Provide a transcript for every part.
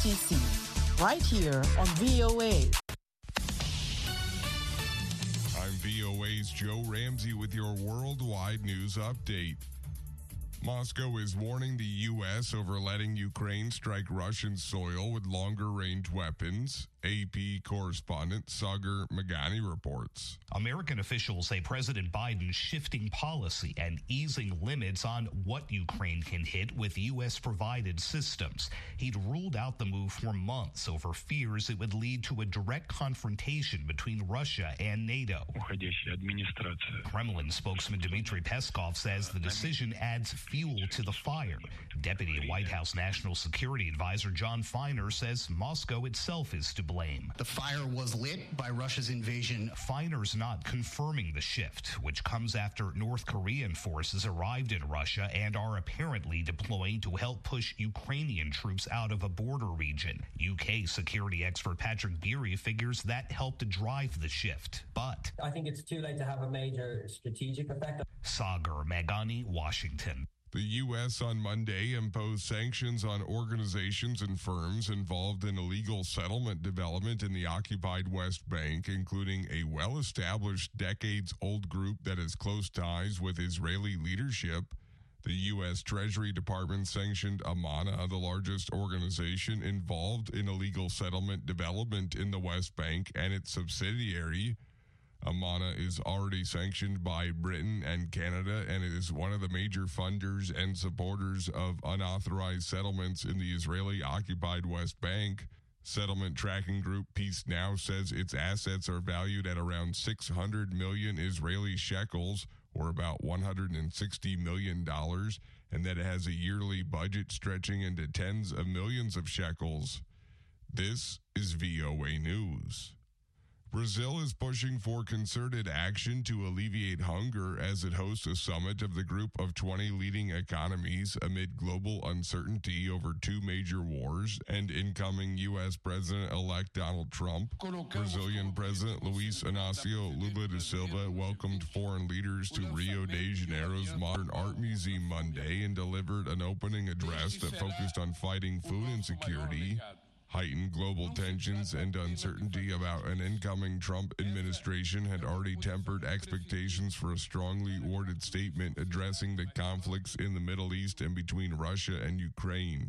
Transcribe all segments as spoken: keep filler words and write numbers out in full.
T C, right here on V O A. I'm V O A's Joe Ramsey with your worldwide news update. Moscow is warning the U S over letting Ukraine strike Russian soil with longer-range weapons. A P correspondent Sagar Meghani reports. American officials say President Biden's shifting policy and easing limits on what Ukraine can hit with U S-provided systems. He'd ruled out the move for months over fears it would lead to a direct confrontation between Russia and NATO. Kremlin spokesman Dmitry Peskov says the decision adds fuel to the fire. Deputy White House National Security Advisor John Feiner says Moscow itself is to blame. The fire was lit by Russia's invasion. Feiner's not confirming the shift, which comes after North Korean forces arrived in Russia and are apparently deploying to help push Ukrainian troops out of a border region. U K security expert Patrick Geary figures that helped drive the shift. But I think it's too late to have a major strategic effect. Sagar Meghani, Washington. The U S on Monday imposed sanctions on organizations and firms involved in illegal settlement development in the occupied West Bank, including a well-established, decades-old group that has close ties with Israeli leadership. The U S Treasury Department sanctioned Amana, the largest organization involved in illegal settlement development in the West Bank, and its subsidiary. Amana is already sanctioned by Britain and Canada, and it is one of the major funders and supporters of unauthorized settlements in the Israeli-occupied West Bank. Settlement tracking group Peace Now says its assets are valued at around six hundred million Israeli shekels, or about one hundred sixty million dollars, and that it has a yearly budget stretching into tens of millions of shekels. This is V O A News. Brazil is pushing for concerted action to alleviate hunger as it hosts a summit of the group of twenty leading economies amid global uncertainty over two major wars and incoming U S President-elect Donald Trump. Brazilian President Luiz Inácio Lula da Silva welcomed foreign leaders to Rio de Janeiro's Modern Art Museum Monday and delivered an opening address that focused on fighting food insecurity. Heightened global tensions and uncertainty about an incoming Trump administration had already tempered expectations for a strongly worded statement addressing the conflicts in the Middle East and between Russia and Ukraine.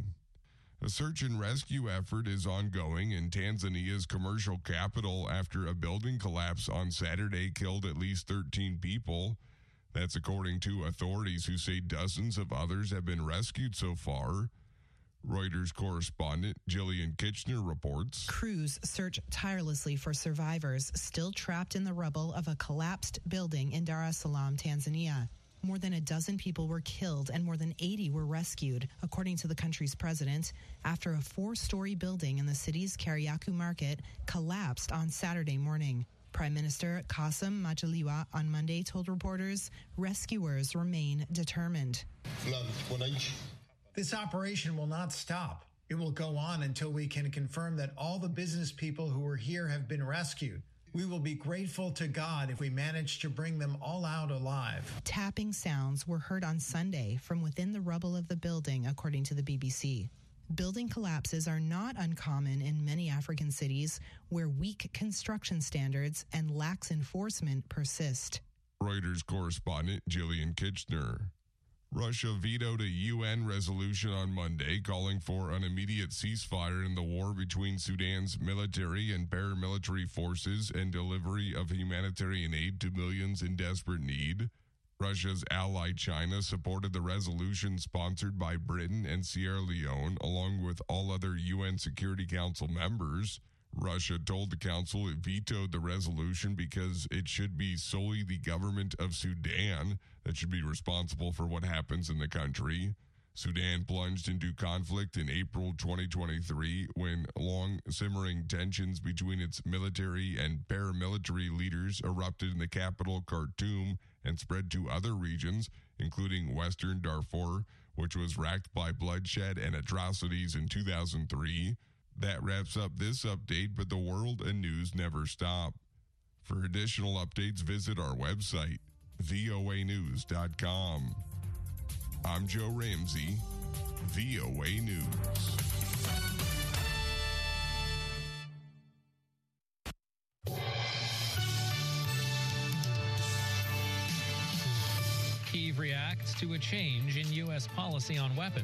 A search and rescue effort is ongoing in Tanzania's commercial capital after a building collapse on Saturday killed at least thirteen people. That's according to authorities who say dozens of others have been rescued so far. Reuters correspondent Jillian Kitchener reports. Crews search tirelessly for survivors still trapped in the rubble of a collapsed building in Dar es Salaam, Tanzania. More than a dozen people were killed and more than eighty were rescued, according to the country's president, after a four-story building in the city's Kariakoo market collapsed on Saturday morning. Prime Minister Kassim Majaliwa on Monday told reporters rescuers remain determined. This operation will not stop. It will go on until we can confirm that all the business people who were here have been rescued. We will be grateful to God if we manage to bring them all out alive. Tapping sounds were heard on Sunday from within the rubble of the building, according to the B B C. Building collapses are not uncommon in many African cities where weak construction standards and lax enforcement persist. Reuters correspondent Jillian Kitchener. Russia vetoed a U N resolution on Monday calling for an immediate ceasefire in the war between Sudan's military and paramilitary forces and delivery of humanitarian aid to millions in desperate need. Russia's ally China supported the resolution sponsored by Britain and Sierra Leone, along with all other U N Security Council members. Russia told the council it vetoed the resolution because it should be solely the government of Sudan that should be responsible for what happens in the country. Sudan plunged into conflict in April twenty twenty-three when long simmering tensions between its military and paramilitary leaders erupted in the capital Khartoum and spread to other regions, including Western Darfur, which was racked by bloodshed and atrocities in two thousand three. That wraps up this update, but the world and news never stop. For additional updates, visit our website, V O A news dot com. I'm Joe Ramsey, V O A News. Kyiv reacts to a change in U S policy on weapons.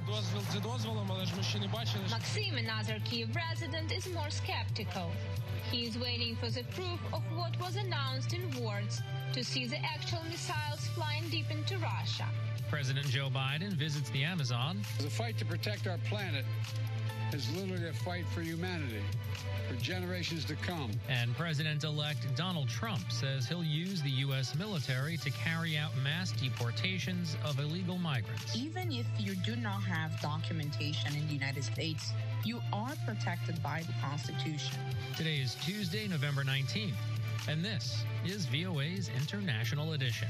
Maxim, another Kyiv resident, is more skeptical. He is waiting for the proof of what was announced in words to see the actual missiles flying deep into Russia. President Joe Biden visits the Amazon. The fight to protect our planet is literally a fight for humanity, for generations to come. And President-elect Donald Trump says he'll use the U S military to carry out mass deportations of illegal migrants. Even if you do not have documentation in the United States, you are protected by the Constitution. Today is Tuesday, November nineteenth, and this is V O A's International Edition.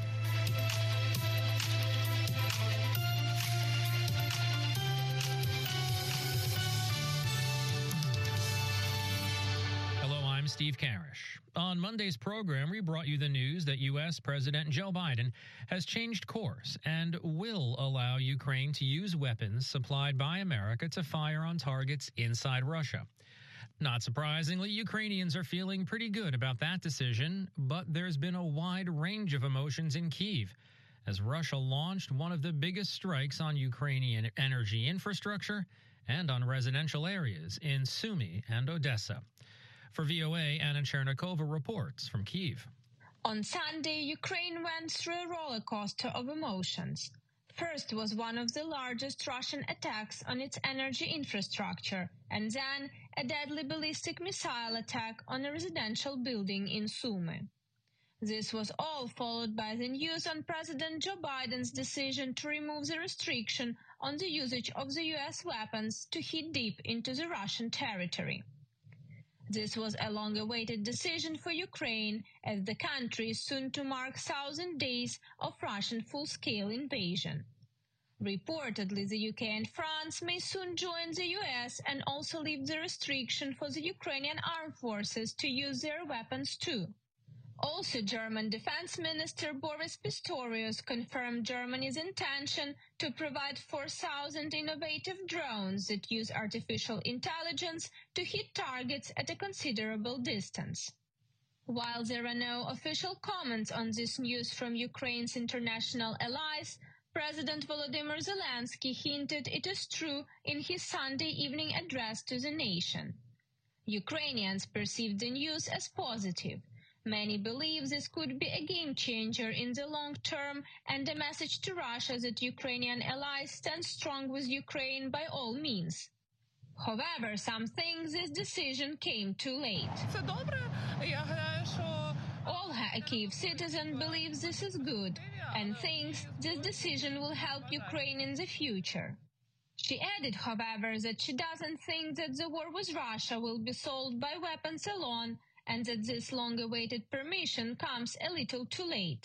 I'm Steve Karish. On Monday's program, we brought you the news that U S. President Joe Biden has changed course and will allow Ukraine to use weapons supplied by America to fire on targets inside Russia. Not surprisingly, Ukrainians are feeling pretty good about that decision, but there's been a wide range of emotions in Kyiv as Russia launched one of the biggest strikes on Ukrainian energy infrastructure and on residential areas in Sumy and Odessa. For V O A, Anna Chernikova reports from Kyiv. On Sunday, Ukraine went through a roller coaster of emotions. First was one of the largest Russian attacks on its energy infrastructure, and then a deadly ballistic missile attack on a residential building in Sumy. This was all followed by the news on President Joe Biden's decision to remove the restriction on the usage of the U S weapons to hit deep into the Russian territory. This was a long-awaited decision for Ukraine, as the country is soon to mark one thousand days of Russian full-scale invasion. Reportedly, the U K and France may soon join the U S and also lift the restriction for the Ukrainian armed forces to use their weapons too. Also, German Defense Minister Boris Pistorius confirmed Germany's intention to provide four thousand innovative drones that use artificial intelligence to hit targets at a considerable distance. While there are no official comments on this news from Ukraine's international allies, President Volodymyr Zelensky hinted it is true in his Sunday evening address to the nation. Ukrainians perceived the news as positive. Many believe this could be a game-changer in the long term and a message to Russia that Ukrainian allies stand strong with Ukraine by all means. However, some think this decision came too late. Olga, a Kyiv citizen, believes this is good and thinks this decision will help Ukraine in the future. She added, however, that she doesn't think that the war with Russia will be solved by weapons alone, and that this long-awaited permission comes a little too late.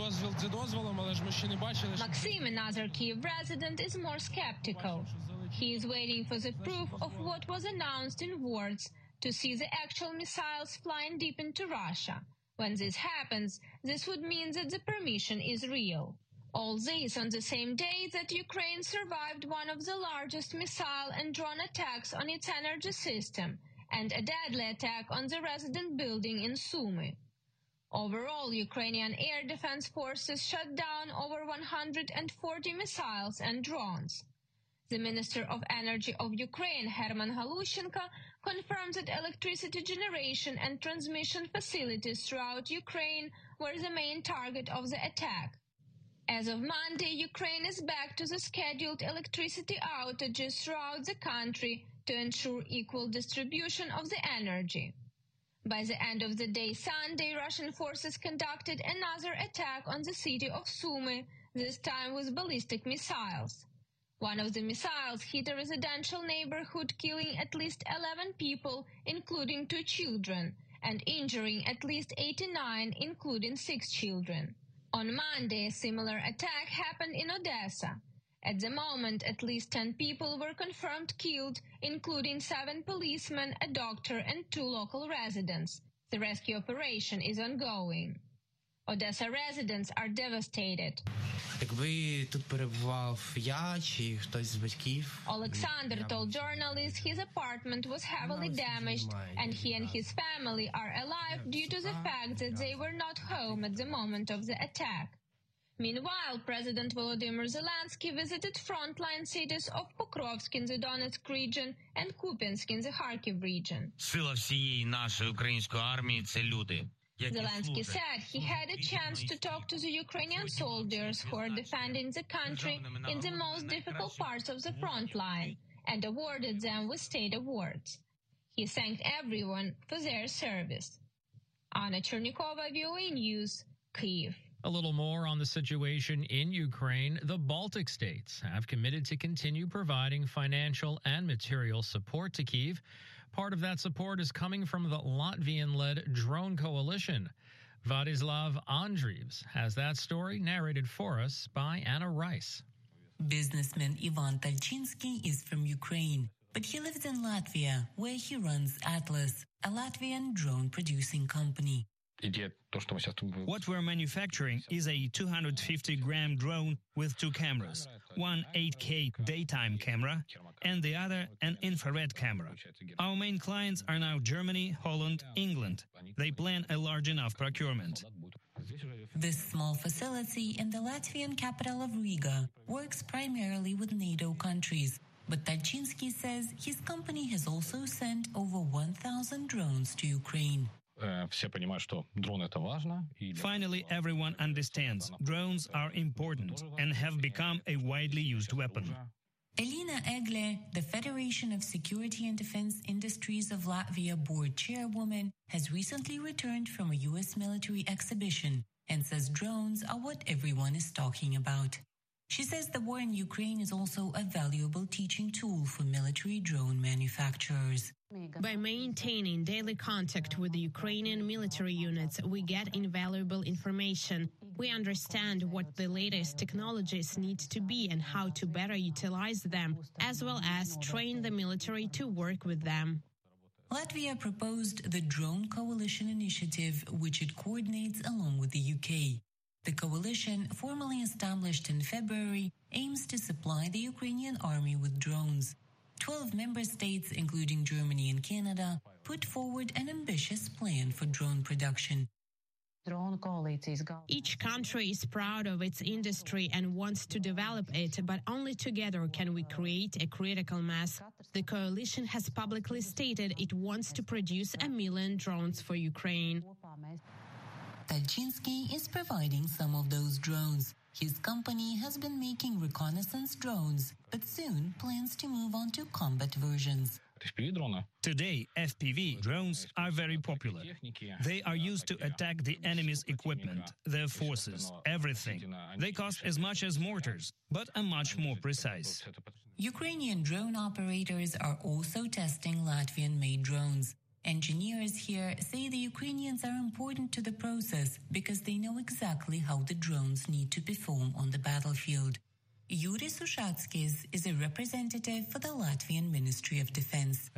Maxim, another Kyiv resident, is more skeptical. He is waiting for the proof of what was announced in words to see the actual missiles flying deep into Russia. When this happens, this would mean that the permission is real. All this on the same day that Ukraine survived one of the largest missile and drone attacks on its energy system, and a deadly attack on the resident building in Sumy. Overall, Ukrainian air defense forces shot down over one hundred forty missiles and drones. The Minister of Energy of Ukraine, Herman Galushenko, confirmed that electricity generation and transmission facilities throughout Ukraine were the main target of the attack. As of Monday, Ukraine is back to the scheduled electricity outages throughout the country to ensure equal distribution of the energy. By the end of the day Sunday, Russian forces conducted another attack on the city of Sumy, this time with ballistic missiles. One of the missiles hit a residential neighborhood, killing at least eleven people, including two children, and injuring at least eighty-nine, including six children. On Monday, a similar attack happened in Odessa. At the moment, at least ten people were confirmed killed, including seven policemen, a doctor, and two local residents. The rescue operation is ongoing. Odessa residents are devastated. Alexander told journalists his apartment was heavily damaged and he and his family are alive due to the fact that they were not home at the moment of the attack. Meanwhile, President Volodymyr Zelensky visited frontline cities of Pokrovsk in the Donetsk region and Kupiansk in the Kharkiv region. Сила всієї нашої української армії – це люди. Zelensky said he had a chance to talk to the Ukrainian soldiers who are defending the country in the most difficult parts of the front line and awarded them with state awards. He thanked everyone for their service. Anna Chernikova, V O A News, Kyiv. A little more on the situation in Ukraine. The Baltic states have committed to continue providing financial and material support to Kyiv. Part of that support is coming from the Latvian-led drone coalition. Vladislav Andreevs has that story narrated for us by Anna Rice. Businessman Ivan Talchinsky is from Ukraine, but he lives in Latvia, where he runs Atlas, a Latvian drone-producing company. What we're manufacturing is a two hundred fifty gram drone with two cameras, one eight K daytime camera and the other an infrared camera. Our main clients are now Germany, Holland, England. They plan a large enough procurement. This small facility in the Latvian capital of Riga works primarily with NATO countries, but Talchinsky says his company has also sent over one thousand drones to Ukraine. Finally, everyone understands drones are important and have become a widely used weapon. Elina Egle, the Federation of Security and Defense Industries of Latvia board chairwoman, has recently returned from a U S military exhibition and says drones are what everyone is talking about. She says the war in Ukraine is also a valuable teaching tool for military drone manufacturers. By maintaining daily contact with the Ukrainian military units, we get invaluable information. We understand what the latest technologies need to be and how to better utilize them, as well as train the military to work with them. Latvia proposed the Drone Coalition Initiative, which it coordinates along with the U K. The coalition, formally established in February, aims to supply the Ukrainian army with drones. Twelve member states, including Germany and Canada, put forward an ambitious plan for drone production. Each country is proud of its industry and wants to develop it, but only together can we create a critical mass. The coalition has publicly stated it wants to produce a million drones for Ukraine. Talchinsky is providing some of those drones. His company has been making reconnaissance drones, but soon plans to move on to combat versions. Today, F P V drones are very popular. They are used to attack the enemy's equipment, their forces, everything. They cost as much as mortars, but are much more precise. Ukrainian drone operators are also testing Latvian-made drones. Engineers here say the Ukrainians are important to the process because they know exactly how the drones need to perform on the battlefield. Yuri Sushatskis is a representative for the Latvian Ministry of Defense.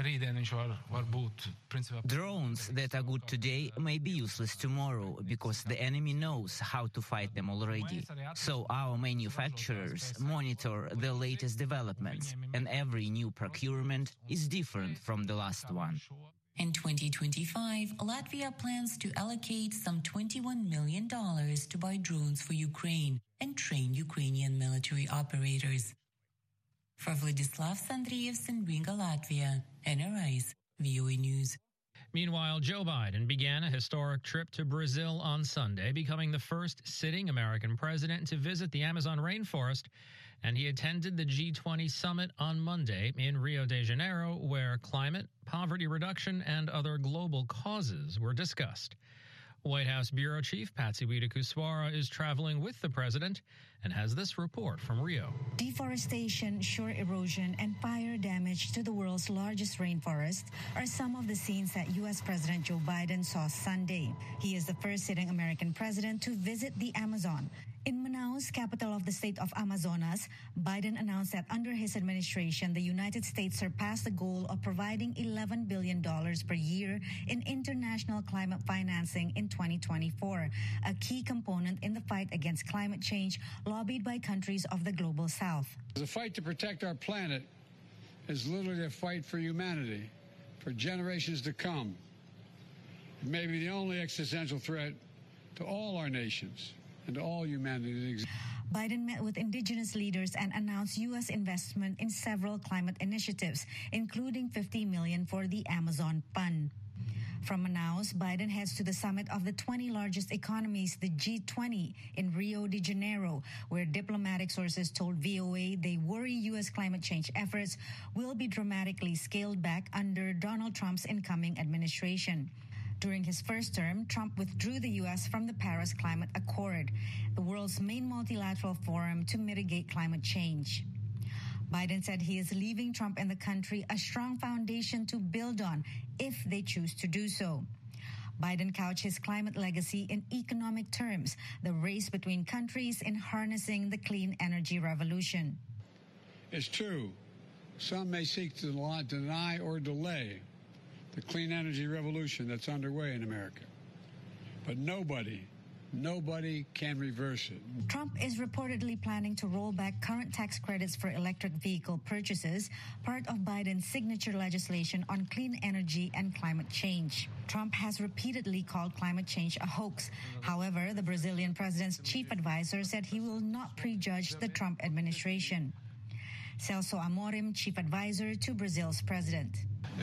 Drones that are good today may be useless tomorrow because the enemy knows how to fight them already. So our manufacturers monitor the latest developments, and every new procurement is different from the last one. In twenty twenty-five, Latvia plans to allocate some twenty-one million dollars to buy drones for Ukraine and train Ukrainian military operators. For Vladislav Sandrievs in Riga, Latvia, Anna Rice, V O A News. Meanwhile, Joe Biden began a historic trip to Brazil on Sunday, becoming the first sitting American president to visit the Amazon rainforest, and he attended the G twenty summit on Monday in Rio de Janeiro, where climate, poverty reduction, and other global causes were discussed. White House Bureau Chief Patsy Widakuswara is traveling with the president and has this report from Rio. Deforestation, shore erosion, and fire damage to the world's largest rainforest are some of the scenes that U S President Joe Biden saw Sunday. He is the first sitting American president to visit the Amazon. In Manaus, capital of the state of Amazonas, Biden announced that under his administration, the United States surpassed the goal of providing eleven billion dollars per year in international climate financing in twenty twenty-four, a key component in the fight against climate change lobbied by countries of the global south. The fight to protect our planet is literally a fight for humanity, for generations to come. It may be the only existential threat to all our nations. and all humanity. Biden met with indigenous leaders and announced U S investment in several climate initiatives, including fifty million dollars for the Amazon Fund. From Manaus, Biden heads to the summit of the twenty largest economies, the G twenty, in Rio de Janeiro, where diplomatic sources told V O A they worry U S climate change efforts will be dramatically scaled back under Donald Trump's incoming administration. During his first term, Trump withdrew the U S from the Paris Climate Accord, the world's main multilateral forum to mitigate climate change. Biden said he is leaving Trump and the country a strong foundation to build on if they choose to do so. Biden couched his climate legacy in economic terms, the race between countries in harnessing the clean energy revolution. It's true. Some may seek to deny or delay the clean energy revolution that's underway in America. But nobody, nobody can reverse it. Trump is reportedly planning to roll back current tax credits for electric vehicle purchases, part of Biden's signature legislation on clean energy and climate change. Trump has repeatedly called climate change a hoax. However, the Brazilian president's chief advisor said he will not prejudge the Trump administration. Celso Amorim, chief advisor to Brazil's president.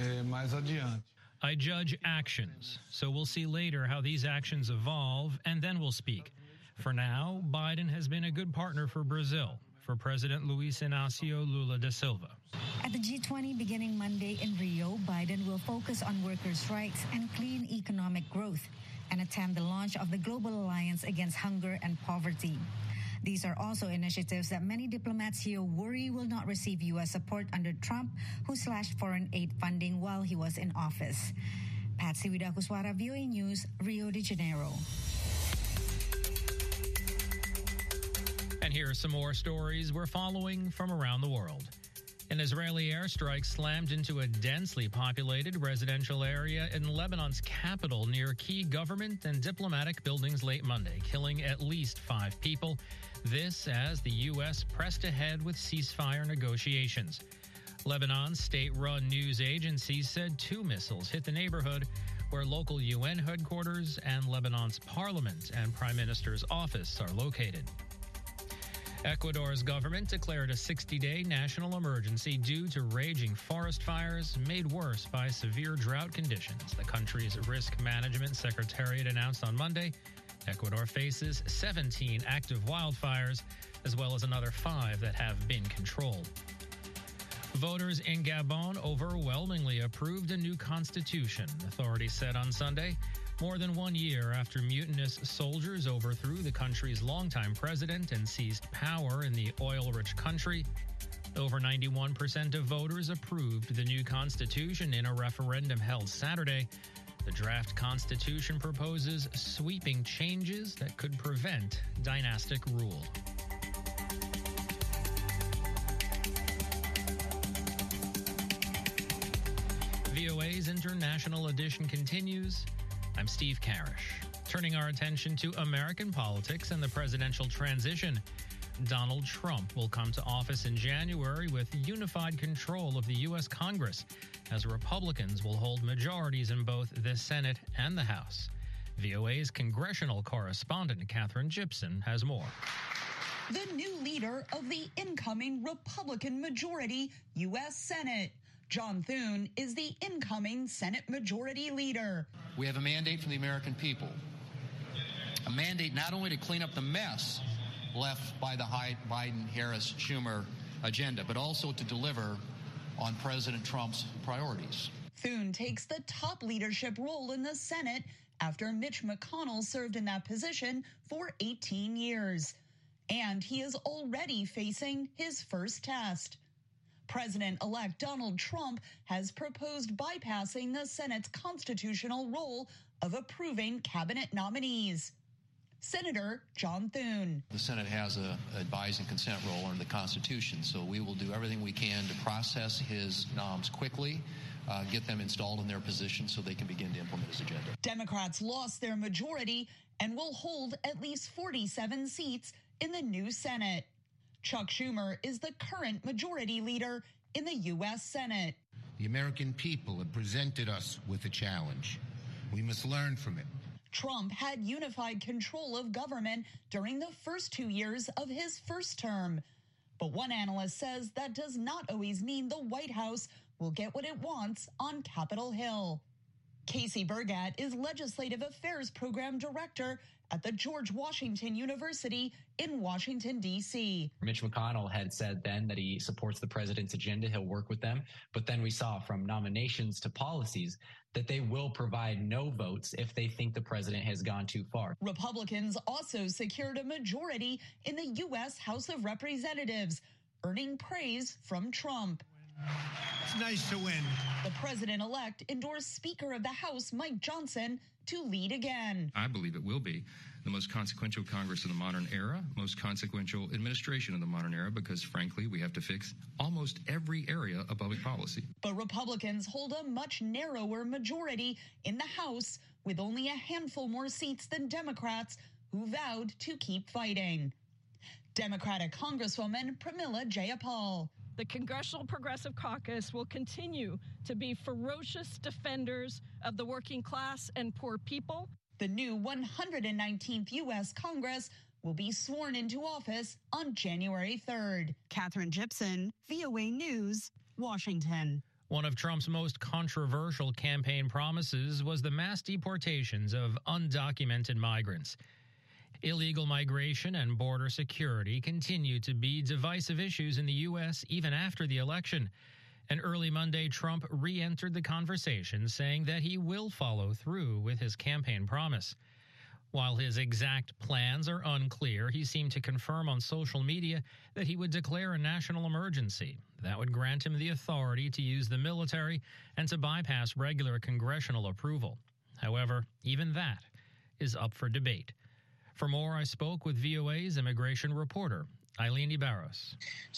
I judge actions, so we'll see later how these actions evolve, and then we'll speak. For now, Biden has been a good partner for Brazil, for President Luiz Inácio Lula da Silva. At the G twenty beginning Monday in Rio, Biden will focus on workers' rights and clean economic growth and attend the launch of the Global Alliance Against Hunger and Poverty. These are also initiatives that many diplomats here worry will not receive U S support under Trump, who slashed foreign aid funding while he was in office. Patsy Widakuswara, V O A News, Rio de Janeiro. And here are some more stories we're following from around the world. An Israeli airstrike slammed into a densely populated residential area in Lebanon's capital near key government and diplomatic buildings late Monday, killing at least five people. This as the U S pressed ahead with ceasefire negotiations. Lebanon's state-run news agency said two missiles hit the neighborhood where local U N headquarters and Lebanon's parliament and prime minister's office are located. Ecuador's government declared a sixty-day national emergency due to raging forest fires made worse by severe drought conditions. The country's Risk Management Secretariat announced on Monday Ecuador faces seventeen active wildfires, as well as another five that have been controlled. Voters in Gabon overwhelmingly approved a new constitution, authorities said on Sunday, more than one year after mutinous soldiers overthrew the country's longtime president and seized power in the oil-rich country. Over ninety-one percent of voters approved the new constitution in a referendum held Saturday. The draft constitution proposes sweeping changes that could prevent dynastic rule. V O A's International Edition continues. I'm Steve Karish. Turning our attention to American politics and the presidential transition. Donald Trump will come to office in January with unified control of the U S Congress, as Republicans will hold majorities in both the Senate and the House. V O A's congressional correspondent Catherine Gibson has more. The new leader of the incoming Republican majority U S Senate. John Thune is the incoming Senate Majority Leader. We have a mandate from the American people, a mandate not only to clean up the mess left by the Biden-Harris-Schumer agenda, but also to deliver on President Trump's priorities. Thune takes the top leadership role in the Senate after Mitch McConnell served in that position for eighteen years. And he is already facing his first test. President-elect Donald Trump has proposed bypassing the Senate's constitutional role of approving cabinet nominees. Senator John Thune. The Senate has a advise and consent role under the Constitution, so we will do everything we can to process his noms quickly, uh, get them installed in their position so they can begin to implement his agenda. Democrats lost their majority and will hold at least forty-seven seats in the new Senate. Chuck Schumer is the current majority leader in the U S Senate. The American people have presented us with a challenge. We must learn from it. Trump had unified control of government during the first two years of his first term. But one analyst says that does not always mean the White House will get what it wants on Capitol Hill. Casey Burgat is Legislative Affairs Program Director at the George Washington University in Washington, D C Mitch McConnell had said then that he supports the president's agenda. He'll work with them. But then we saw from nominations to policies that they will provide no votes if they think the president has gone too far. Republicans also secured a majority in the U S House of Representatives, earning praise from Trump. It's nice to win. The president-elect endorsed Speaker of the House Mike Johnson to lead again. I believe it will be the most consequential Congress in the modern era, most consequential administration in the modern era, because frankly, we have to fix almost every area of public policy. But Republicans hold a much narrower majority in the House, with only a handful more seats than Democrats, who vowed to keep fighting. Democratic Congresswoman Pramila Jayapal. The Congressional Progressive Caucus will continue to be ferocious defenders of the working class and poor people. The new one hundred nineteenth U S Congress will be sworn into office on January third. Catherine Gibson, V O A News, Washington. One of Trump's most controversial campaign promises was the mass deportations of undocumented migrants. Illegal migration and border security continue to be divisive issues in the U S even after the election. And early Monday, Trump re-entered the conversation, saying that he will follow through with his campaign promise. While his exact plans are unclear, he seemed to confirm on social media that he would declare a national emergency. That would grant him the authority to use the military and to bypass regular congressional approval. However, even that is up for debate. For more, I spoke with V O A's immigration reporter, Eileen DeBarros.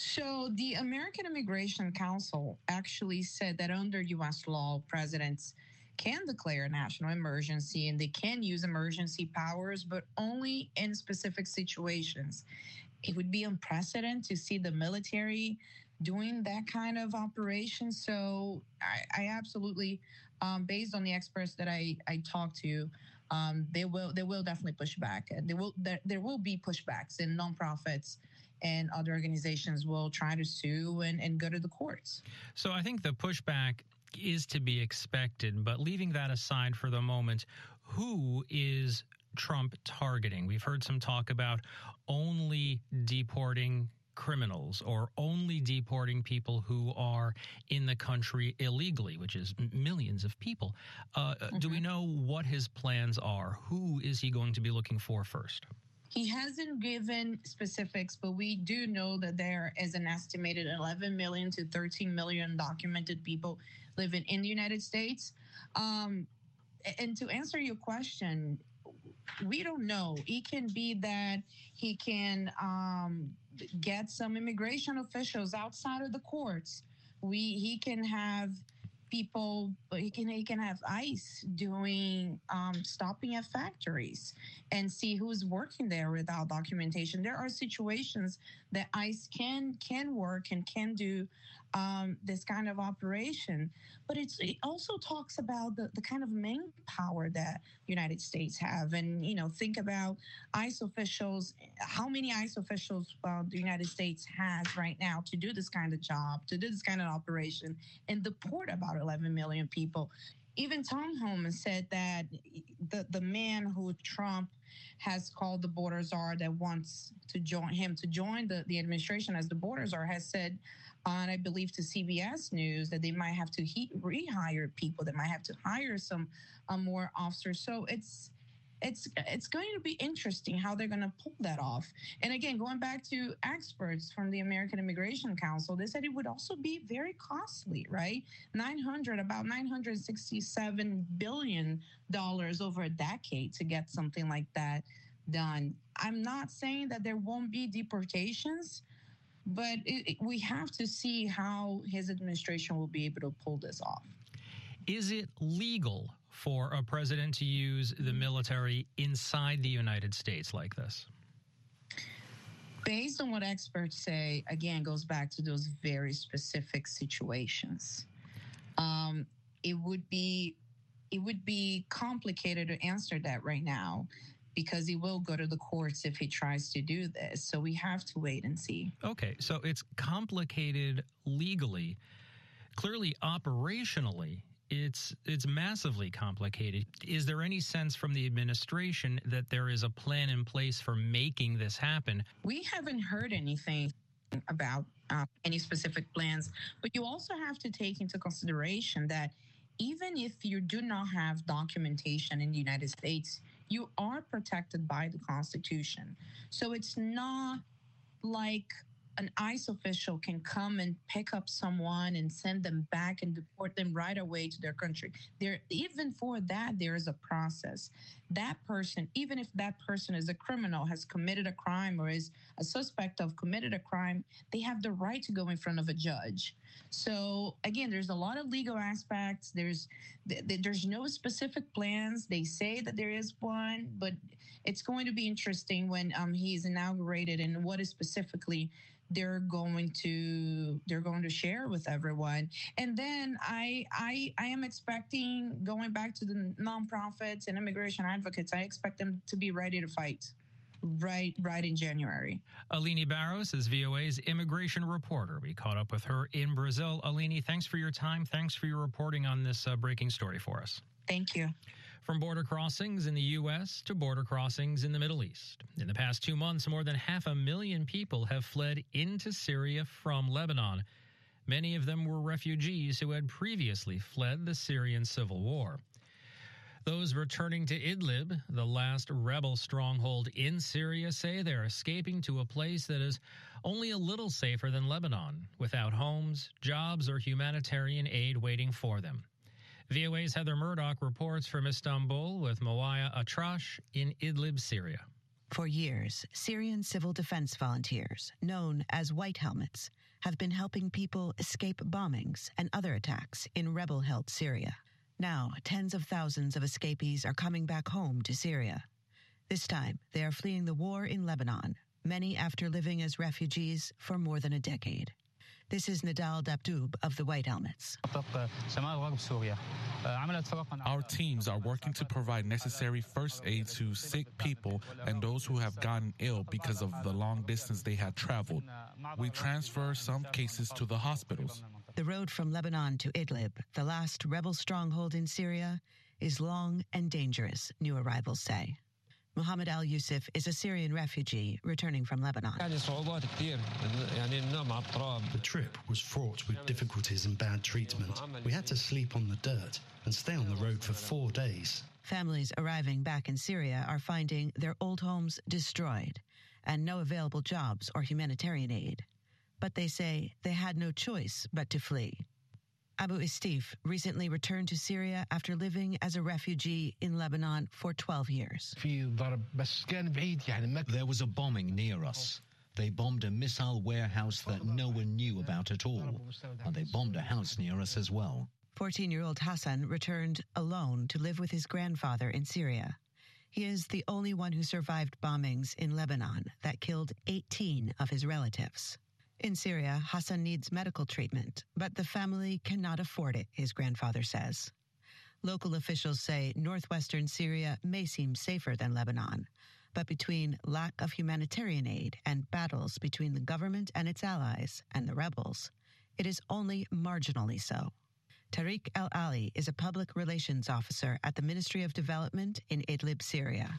So the American Immigration Council actually said that under U S law, presidents can declare a national emergency and they can use emergency powers, but only in specific situations. It would be unprecedented to see the military doing that kind of operation. So I, I absolutely, um, based on the experts that I, I talked to, Um, they will they will definitely push back. There will there, there will be pushbacks, and nonprofits and other organizations will try to sue and, and go to the courts. So I think the pushback is to be expected, but leaving that aside for the moment, who is Trump targeting? We've heard some talk about only deporting criminals or only deporting people who are in the country illegally, which is millions of people. Uh, mm-hmm. Do we know what his plans are? Who is he going to be looking for first? He hasn't given specifics, but we do know that there is an estimated eleven million to thirteen million documented people living in the United States. Um, and to answer your question, we don't know. It can be that he can um, get some immigration officials outside of the courts. We he can have people. He can he can have ICE doing um, stopping at factories and see who's working there without documentation. There are situations that ICE can can work and can do um, this kind of operation. But it's, it also talks about the, the kind of manpower that the United States have. And, you know, think about ICE officials, how many ICE officials uh, the United States has right now to do this kind of job, to do this kind of operation, and deport about eleven million people. Even Tom Homan said that the, the man who Trump has called the border czar that wants to join him to join the, the administration as the border czar has said, and I believe to C B S News, that they might have to he, rehire people, they might have to hire some uh, more officers. So it's it's it's going to be interesting how they're going to pull that off. And again, going back to experts from the American Immigration Council, they said it would also be very costly, right? nine hundred, about nine hundred sixty-seven billion dollars over a decade to get something like that done. I'm not saying that there won't be deportations, but it, it, we have to see how his administration will be able to pull this off. Is it legal for a president to use the military inside the United States like this? Based on what experts say, again, goes back to those very specific situations. Um, it would be it would be complicated to answer that right now, because he will go to the courts if he tries to do this. So we have to wait and see. Okay, so it's complicated legally. Clearly, operationally, it's it's massively complicated. Is there any sense from the administration that there is a plan in place for making this happen? We haven't heard anything about uh, any specific plans, but you also have to take into consideration that even if you do not have documentation in the United States, you are protected by the Constitution. So it's not like an ICE official can come and pick up someone and send them back and deport them right away to their country. There, even for that, there is a process. That person, even if that person is a criminal, has committed a crime, or is a suspect of committed a crime, they have the right to go in front of a judge. So again, there's a lot of legal aspects. There's there's no specific plans. They say that there is one, but it's going to be interesting when um, he's inaugurated and what is specifically they're going to they're going to share with everyone. And then I I I am expecting, going back to the nonprofits and immigration advocates, I expect them to be ready to fight right right in January. Aline Barros is V O A's immigration reporter. We caught up with her in Brazil. Aline, thanks for your time. Thanks for your reporting on this uh, breaking story for us. Thank you. From border crossings in the U S to border crossings in the Middle East. In the past two months, more than half a million people have fled into Syria from Lebanon. Many of them were refugees who had previously fled the Syrian civil war. Those returning to Idlib, the last rebel stronghold in Syria, say they're escaping to a place that is only a little safer than Lebanon, without homes, jobs, or humanitarian aid waiting for them. V O A's Heather Murdoch reports from Istanbul with Moaya Atrash in Idlib, Syria. For years, Syrian civil defense volunteers, known as White Helmets, have been helping people escape bombings and other attacks in rebel-held Syria. Now, tens of thousands of escapees are coming back home to Syria. This time, they are fleeing the war in Lebanon, many after living as refugees for more than a decade. This is Nadal Dabdoub of the White Helmets. Our teams are working to provide necessary first aid to sick people and those who have gotten ill because of the long distance they had traveled. We transfer some cases to the hospitals. The road from Lebanon to Idlib, the last rebel stronghold in Syria, is long and dangerous, new arrivals say. Mohammed al-Yusuf is a Syrian refugee returning from Lebanon. The trip was fraught with difficulties and bad treatment. We had to sleep on the dirt and stay on the road for four days. Families arriving back in Syria are finding their old homes destroyed and no available jobs or humanitarian aid. But they say they had no choice but to flee. Abu Istif recently returned to Syria after living as a refugee in Lebanon for twelve years. There was a bombing near us. They bombed a missile warehouse that no one knew about at all. And they bombed a house near us as well. fourteen-year-old Hassan returned alone to live with his grandfather in Syria. He is the only one who survived bombings in Lebanon that killed eighteen of his relatives. In Syria, Hassan needs medical treatment, but the family cannot afford it, his grandfather says. Local officials say northwestern Syria may seem safer than Lebanon, but between lack of humanitarian aid and battles between the government and its allies and the rebels, it is only marginally so. Tariq El-Ali is a public relations officer at the Ministry of Development in Idlib, Syria.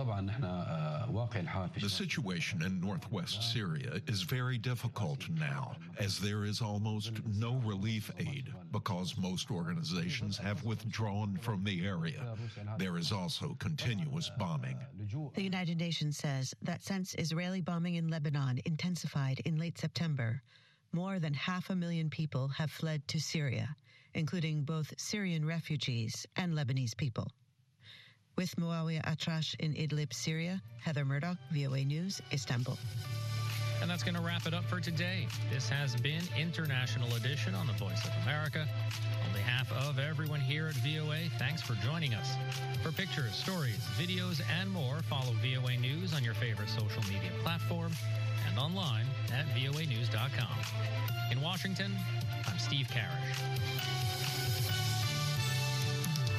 The situation in northwest Syria is very difficult now, as there is almost no relief aid because most organizations have withdrawn from the area. There is also continuous bombing. The United Nations says that since Israeli bombing in Lebanon intensified in late September, more than half a million people have fled to Syria, including both Syrian refugees and Lebanese people. With Moawiya Atrash in Idlib, Syria, Heather Murdoch, V O A News, Istanbul. And that's going to wrap it up for today. This has been International Edition on the Voice of America. On behalf of everyone here at V O A, thanks for joining us. For pictures, stories, videos, and more, follow V O A News on your favorite social media platform and online at V O A news dot com. In Washington, I'm Steve Karish.